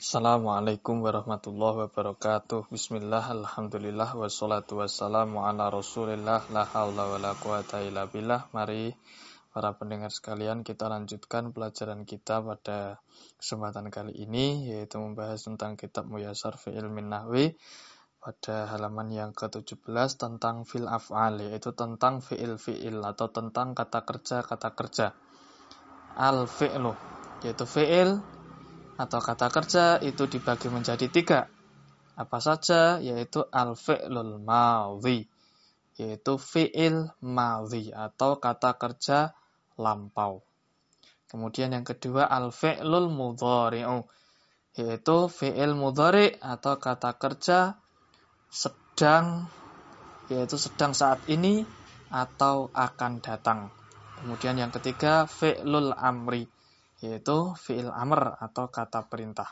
Assalamualaikum warahmatullahi wabarakatuh. Bismillah, alhamdulillah, wassalatu wassalamu ala rasulillah, la hawla wa la quwata illa billah. Mari para pendengar sekalian, kita lanjutkan pelajaran kita pada kesempatan kali ini, yaitu membahas tentang kitab Muyassar fi ilmin nahwi pada halaman yang ke-17 tentang fil af'al, yaitu tentang fi'il atau tentang kata kerja. Al-fi'lu, yaitu fi'il atau kata kerja itu dibagi menjadi 3. Apa saja? Yaitu al-fi'lul madhi, yaitu fi'il madhi atau kata kerja lampau. Kemudian yang kedua al-fi'lul mudhari'u, yaitu fi'il mudhari' atau kata kerja sedang, yaitu sedang saat ini atau akan datang. Kemudian yang ketiga fi'lul amri, yaitu fi'il amr atau kata perintah.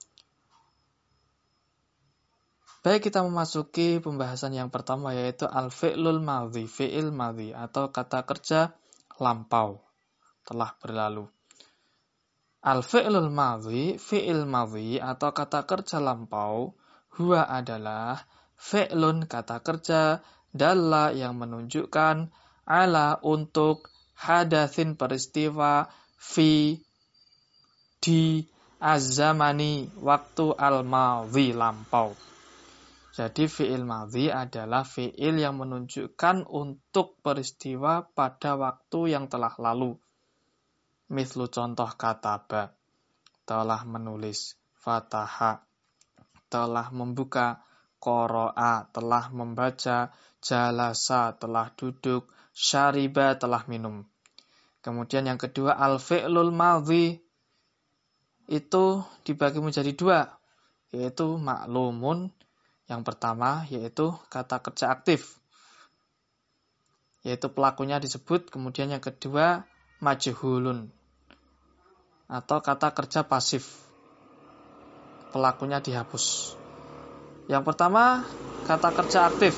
Baik, kita memasuki pembahasan yang pertama, yaitu al-fi'lul madhi, fi'il madhi atau kata kerja lampau, telah berlalu. Al-fi'lul madhi, fi'il madhi atau kata kerja lampau, huwa adalah fi'lun, kata kerja, dalla yang menunjukkan, ala untuk, hadatsin peristiwa, fi di az-zamani waktu al-madhi lampau. Jadi fi'il madhi adalah fi'il yang menunjukkan untuk peristiwa pada waktu yang telah lalu. Mislu contoh kataba, telah menulis, fataha, telah membuka, qara'a, telah membaca, jalasa, telah duduk, syariba, telah minum. Kemudian yang kedua al-fi'lul madhi itu dibagi menjadi 2, yaitu maklumun. Yang pertama yaitu kata kerja aktif, yaitu pelakunya disebut. Kemudian yang kedua majhulun atau kata kerja pasif, pelakunya dihapus. Yang pertama kata kerja aktif,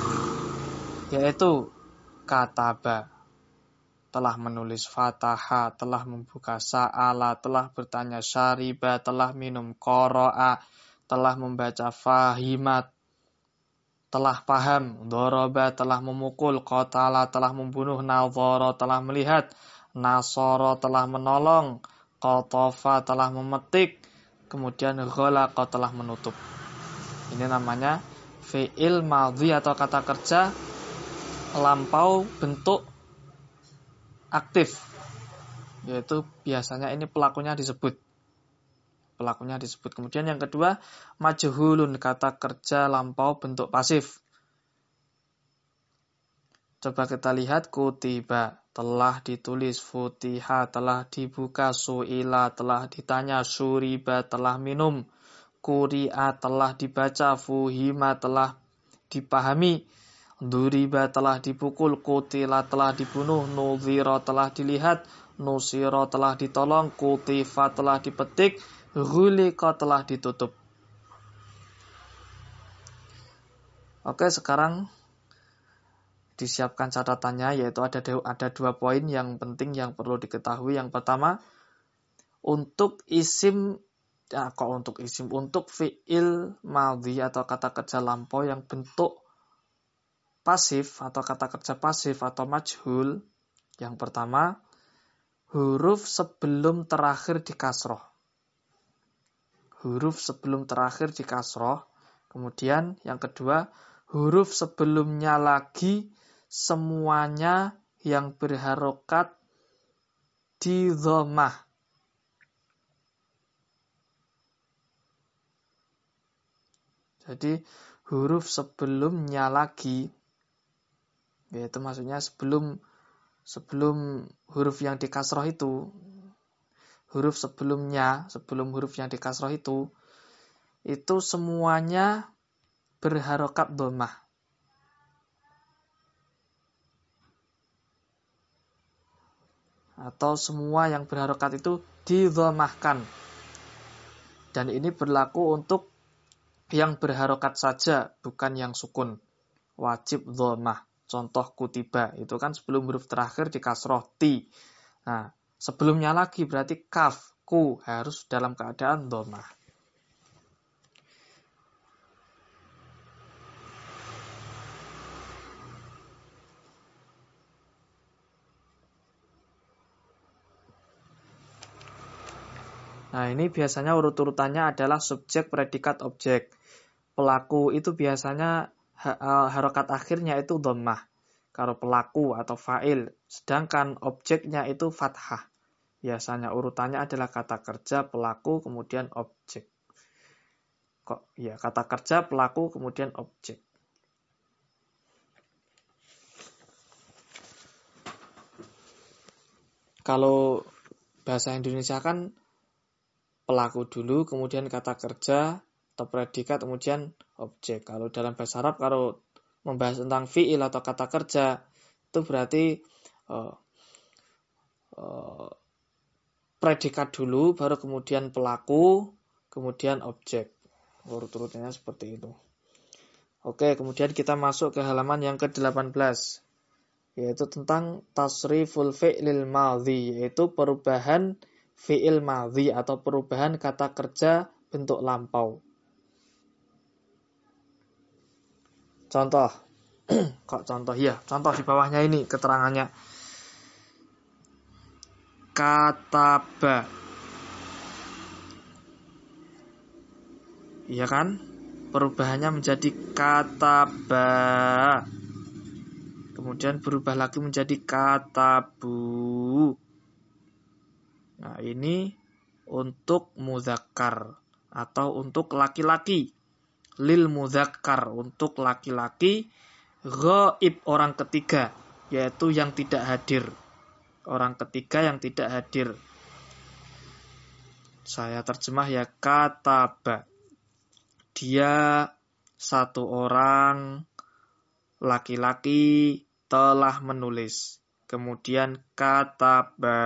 yaitu kataba, telah menulis, fataha, telah membuka, sa'ala, telah bertanya, syariba, telah minum, qara'a, telah membaca, fahimat, telah paham, doroba, telah memukul, qatala, telah membunuh, nadhara, telah melihat, nasara, telah menolong, qatafa, telah memetik, kemudian ghalaqa, telah menutup. Ini namanya fi'il madhi atau kata kerja lampau bentuk aktif, yaitu biasanya ini pelakunya disebut. Kemudian yang kedua majhulun, kata kerja lampau bentuk pasif. Coba kita lihat, kutiba, telah ditulis, futiha, telah dibuka, su'ila, telah ditanya, syuriba, telah minum, quri'a, telah dibaca, fuhima, telah dipahami, duriba, telah dipukul, qutila, telah dibunuh, nudhira, telah dilihat, nusira, telah ditolong, qutifa, telah dipetik, ghuliqa, telah ditutup. Oke, sekarang disiapkan catatannya, yaitu ada 2 poin yang penting yang perlu diketahui. Yang pertama, untuk fi'il madhi atau kata kerja lampau yang bentuk pasif atau kata kerja pasif atau majhul, yang pertama huruf sebelum terakhir di kasroh. Kemudian yang kedua huruf sebelumnya lagi semuanya yang berharokat di dhammah. Jadi huruf sebelumnya lagi, yaitu maksudnya sebelum huruf yang di kasroh itu, sebelum huruf yang di kasroh itu semuanya berharokat dhammah. Atau semua yang berharokat itu didhammahkan. Dan ini berlaku untuk yang berharokat saja, bukan yang sukun. Wajib dhammah. Contoh kutiba, itu kan sebelum huruf terakhir di kasroh, ti. Nah, sebelumnya lagi berarti kaf, ku, harus dalam keadaan dhammah. Nah, ini biasanya urut-urutannya adalah subjek, predikat, objek. Pelaku itu biasanya harokat akhirnya itu dhammah. Kalau pelaku atau fa'il. Sedangkan objeknya itu fathah. Biasanya urutannya adalah kata kerja, pelaku, kemudian objek. Kata kerja, pelaku, kemudian objek. Kalau bahasa Indonesia kan pelaku dulu, kemudian kata kerja, atau predikat, kemudian objek. Kalau dalam bahasa Arab, kalau membahas tentang fi'il atau kata kerja, itu berarti predikat dulu, baru kemudian pelaku, kemudian objek. Urut-urutnya seperti itu. Oke, kemudian kita masuk ke halaman yang ke-18. Yaitu tentang tasriful fi'lil madhi, yaitu perubahan fi'il madhi atau perubahan kata kerja bentuk lampau. Contoh. Contoh di bawahnya ini keterangannya. Kataba. Iya kan? Perubahannya menjadi kataba. Kemudian berubah lagi menjadi katabu. Nah, ini untuk mudzakkar atau untuk laki-laki. Lil mudzakkar untuk laki-laki, ghaib orang ketiga, yaitu yang tidak hadir. Orang ketiga yang tidak hadir. Saya terjemah ya, kataba. Dia satu orang laki-laki telah menulis. Kemudian kataba.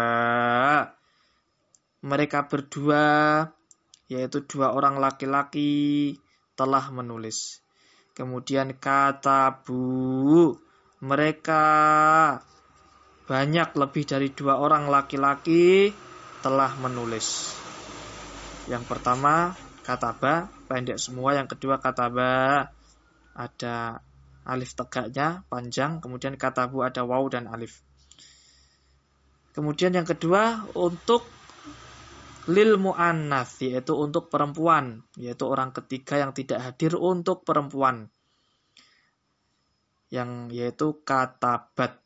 Mereka berdua, yaitu dua orang laki-laki, telah menulis. Kemudian katabu. Mereka banyak, lebih dari dua orang laki-laki telah menulis. Yang pertama kataba, pendek semua. Yang kedua kataba, ada alif tegaknya, panjang. Kemudian katabu ada waw dan alif. Kemudian yang kedua untuk lil mu'annats, yaitu untuk perempuan, yaitu orang ketiga yang tidak hadir untuk perempuan. Yaitu katabat.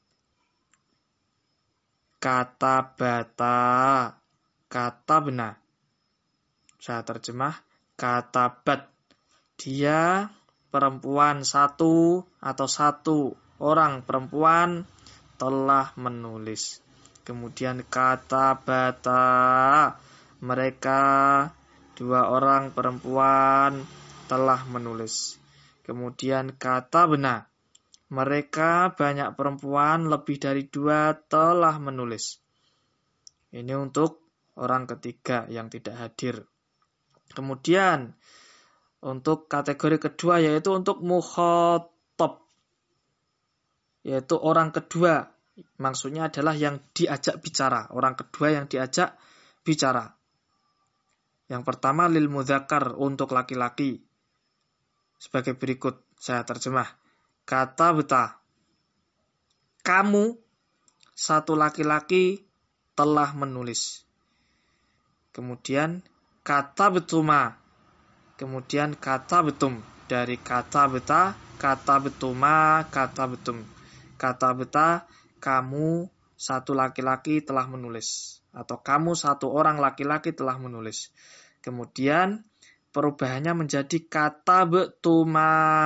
Katabata, katabna. Saya terjemah, katabat. Dia perempuan satu atau satu orang perempuan telah menulis. Kemudian katabata. Mereka dua orang perempuan telah menulis. Kemudian katabna. Mereka banyak perempuan, lebih dari dua telah menulis. Ini untuk orang ketiga yang tidak hadir. Kemudian untuk kategori kedua yaitu untuk mukhatab, yaitu orang kedua. Maksudnya adalah yang diajak bicara. Orang kedua yang diajak bicara. Yang pertama lil mudzakkar, untuk laki-laki. Sebagai berikut, saya terjemah. Kata beta, kamu satu laki-laki telah menulis. Kemudian kata betuma. Kemudian kata betum. Dari kata beta, kata betuma, kata betum. Kata beta, kamu satu laki-laki telah menulis. Atau kamu satu orang laki-laki telah menulis. Kemudian perubahannya menjadi kata betuma.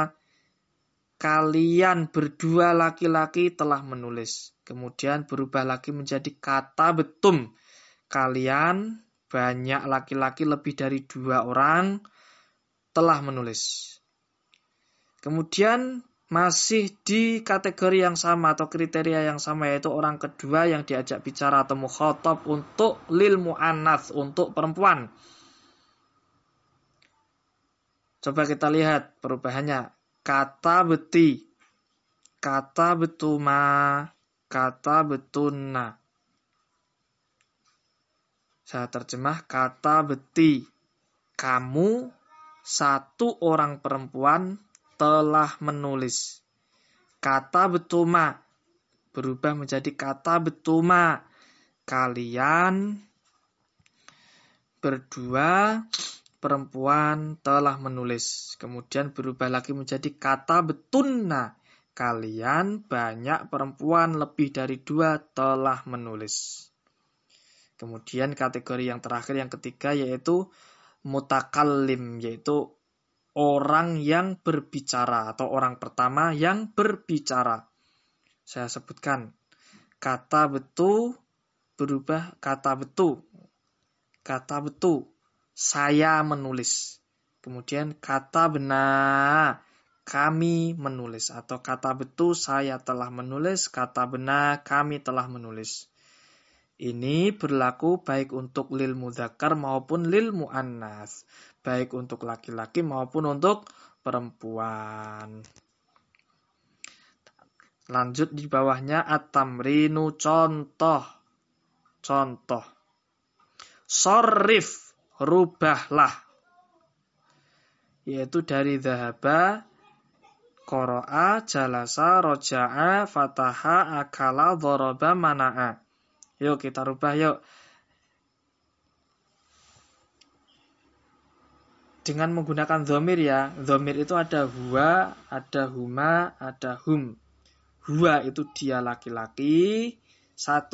Kalian berdua laki-laki telah menulis. Kemudian berubah lagi menjadi kata betum. Kalian banyak laki-laki, lebih dari dua orang telah menulis. Kemudian masih di kategori yang sama atau kriteria yang sama, yaitu orang kedua yang diajak bicara atau mukhatab untuk lil mu'annats, untuk perempuan. Coba kita lihat perubahannya. Kata beti, kata betuma, kata betunna. Saya terjemah, kata beti, kamu satu orang perempuan telah menulis. Kata betuma berubah menjadi kata betuma. Kalian berdua perempuan telah menulis. Kemudian berubah lagi menjadi kata betunna. Kalian banyak perempuan lebih dari 2 telah menulis. Kemudian kategori yang terakhir, yang ketiga, yaitu mutakallim, yaitu orang yang berbicara atau orang pertama yang berbicara. Saya sebutkan. Kata betu berubah kata betu. Kata betu, saya menulis. Kemudian kata benar, kami menulis. Atau kata betu, saya telah menulis. Kata benar, kami telah menulis. Ini berlaku baik untuk lil mudzakkar maupun lil muannas. Baik untuk laki-laki maupun untuk perempuan. Lanjut di bawahnya at-tamrinu, contoh. Contoh. Sorrif, rubahlah. Yaitu dari dhahaba, qara'a, jalasa, roja'a, fataha, akala, dhoroba, mana'a. Yuk kita rubah yuk. Dengan menggunakan dhamir ya. Dhamir itu ada huwa, ada huma, ada hum. Huwa itu dia laki-laki. 1.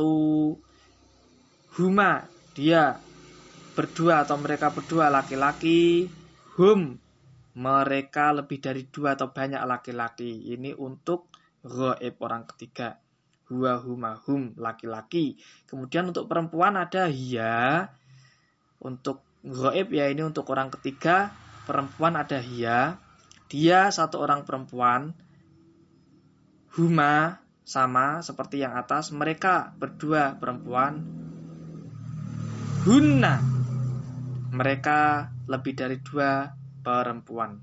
Huma, dia berdua atau mereka berdua laki-laki. Hum, mereka lebih dari 2 atau banyak laki-laki. Ini untuk ghaib, orang ketiga. Huwa, huma, hum, laki-laki. Kemudian untuk perempuan ada hiya. Untuk ghaib ya, ini untuk orang ketiga. Perempuan ada hiya. Dia 1 orang perempuan. Huma, sama seperti yang atas. Mereka berdua perempuan. Hunna, mereka lebih dari 2 perempuan.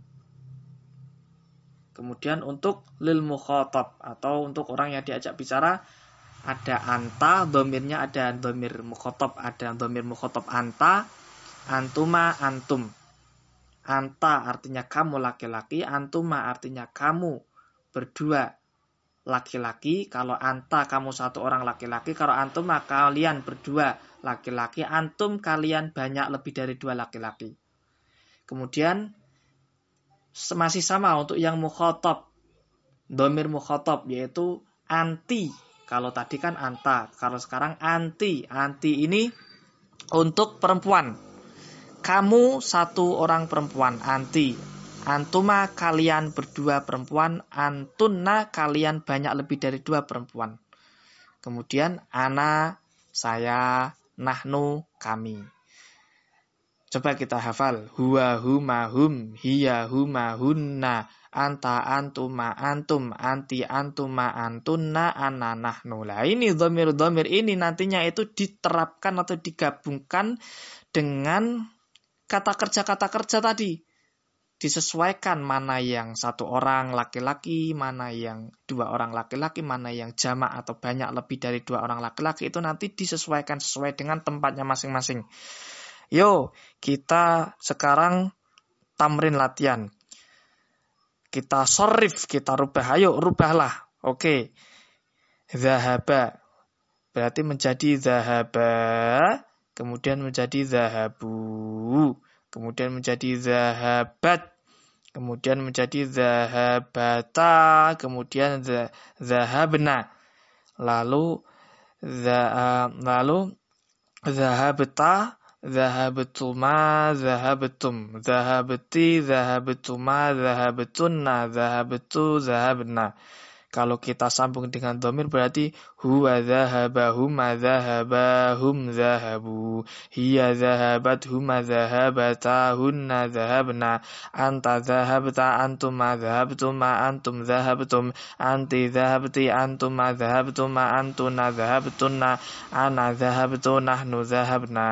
Kemudian untuk lil mukhatab atau untuk orang yang diajak bicara, ada anta, dhamirnya ada dhamir mukhatab, ada dhamir mukhatab anta, antuma, antum. Anta artinya kamu laki-laki, antuma artinya kamu berdua laki-laki. Kalau anta kamu 1 orang laki-laki, kalau antuma kalian berdua laki-laki, antum kalian banyak lebih dari 2 laki-laki. Kemudian masih sama untuk yang mukhatab. Dhamir mukhatab yaitu anti. Kalau tadi kan anta, kalau sekarang anti. Anti ini untuk perempuan. Kamu 1 orang perempuan, anti. Antuma kalian berdua perempuan, antunna kalian banyak lebih dari 2 perempuan. Kemudian ana, saya, nahnu, kami. Coba kita hafal. Huwa, huma, hum, hiya, huma, hunna, anta, antuma, antum, anti, antuma, antunna, ana, nahnu. Nah, ini dhamir-dhamir ini nantinya itu diterapkan atau digabungkan dengan kata kerja tadi. Disesuaikan mana yang 1 orang laki-laki, mana yang 2 orang laki-laki, mana yang jamak atau banyak lebih dari 2 orang laki-laki. Itu nanti disesuaikan sesuai dengan tempatnya masing-masing. Yo, kita sekarang tamrin latihan. Kita sorrif, kita rubah. Ayo, rubahlah. Oke. Zahaba. Berarti menjadi zahaba. Kemudian menjadi zahabu. Kemudian menjadi zahabat. Kemudian menjadi zahabata. Kemudian zahabna. Lalu zahabta. Zahabtuma, zahabtum, zahabti, zahabtuma, zahabtunna, zahabtu, zahabna. Kalau kita sambung dengan dhamir berarti huwa zahaba, huma zahaba, hum zahabu, hiya zahabat, huma zahabata, hunna zahabna, anta zahabta, antuma zahabtuma, antum zahabtum, anti zahabti, antuma zahabtuma, antuna zahabtunna, ana zahabtu, nahnu zahabna.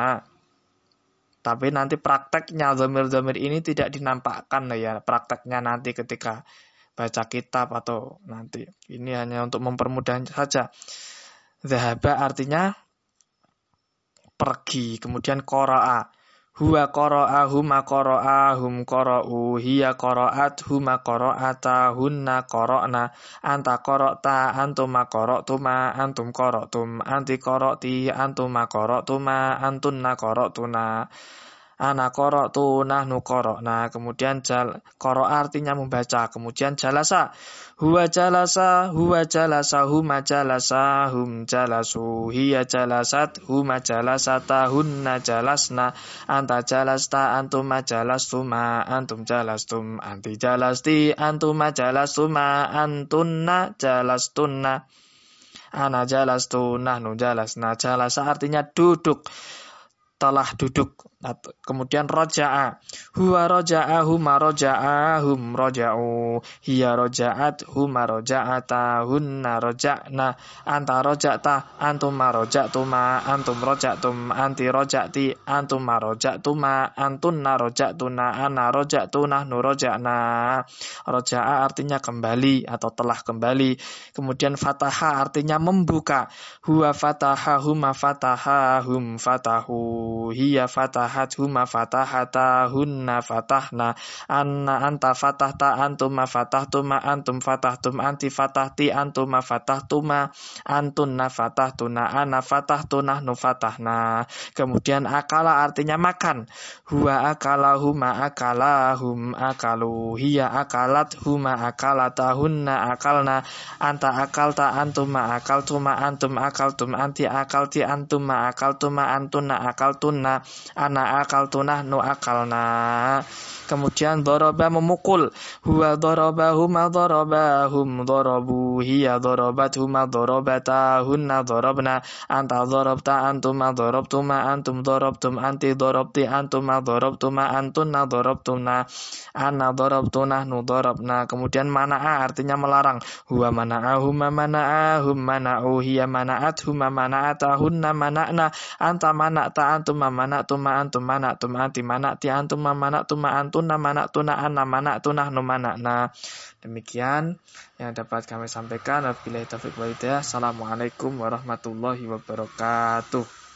Tapi nanti prakteknya dhamir-dhamir ini tidak dinampakkan ya, prakteknya nanti ketika baca kitab atau nanti. Ini hanya untuk mempermudah saja. Zahaba artinya pergi. Kemudian qara'a. Huwa qara'a huma qara'a hum qara'u hiya qara'at huma qara'ata hunna qara'na anta qara'ta antuma qara'tuma antum qara'tum anti qara'ti antuma qara'tuma antunna qara'tuna ana qara'tu nahnu qara'na. Kemudian qara'a artinya membaca. Kemudian jalasa huwa jalasa huma jalasa hum jalasu hiya jalasat huma jalasata hunna jalasna anta jalasta antuma jalastuma antum jalastum anti jalasti antuma jalastuma antunna jalastunna ana jalastu nahnu jalasna. Jalasa artinya duduk, telah duduk. Kemudian roja'a huwa roja'a huma roja'a hum roja'u hiya roja'at huma roja'ata hunna roja'na anta roja'ta antuma roja'tuma antum roja'tum anti roja'ti antuma roja'tuma antunna roja'tuna ana roja'tu nahnu roja'na. Roja'a artinya kembali atau telah kembali. Kemudian fataha artinya membuka. Huwa fataha huma fataha hum fatahu hiya fatahat huma fatahata hunna fatahna anna anta fatahta antuma fatahtuma antum fatahtum anti fatahti antuma fatahtuma antunna fatahtuna ana fatahtu nahnu fatahna. Kemudian akala artinya makan. Huwa akala huma akala hum akalu hiya akalat huma akalata hunna akalna anta akalta antuma akaltuma antum akaltum anti akalti antuma akaltuma antunna akaltunna ana akaltu nahnu akalna. Kemudian doroba memukul. Huwa doroba huma doroba hum dorobu hiya dorobat huma dorobata hunna dorobna anta dorobta antuma dorobtuma antum dorobtum anti dorobti antuma dorobtuma antunna dorobtuna ana dorobtu nahnu dorobna. Kemudian mana'a artinya melarang. Huwa mana'a huma mana'a hum mana'u hiya mana'at huma mana'ata hunna mana'na anta mana'ta antuma mana'tuma antum mana'tum anti mana'ti antuma mana'tuma antunna mana'tuna anna mana'tuna nahnu mana'na. Demikian yang dapat kami sampaikan. Wabillahi taufiq wal hidayah. Assalamualaikum warahmatullahi wabarakatuh.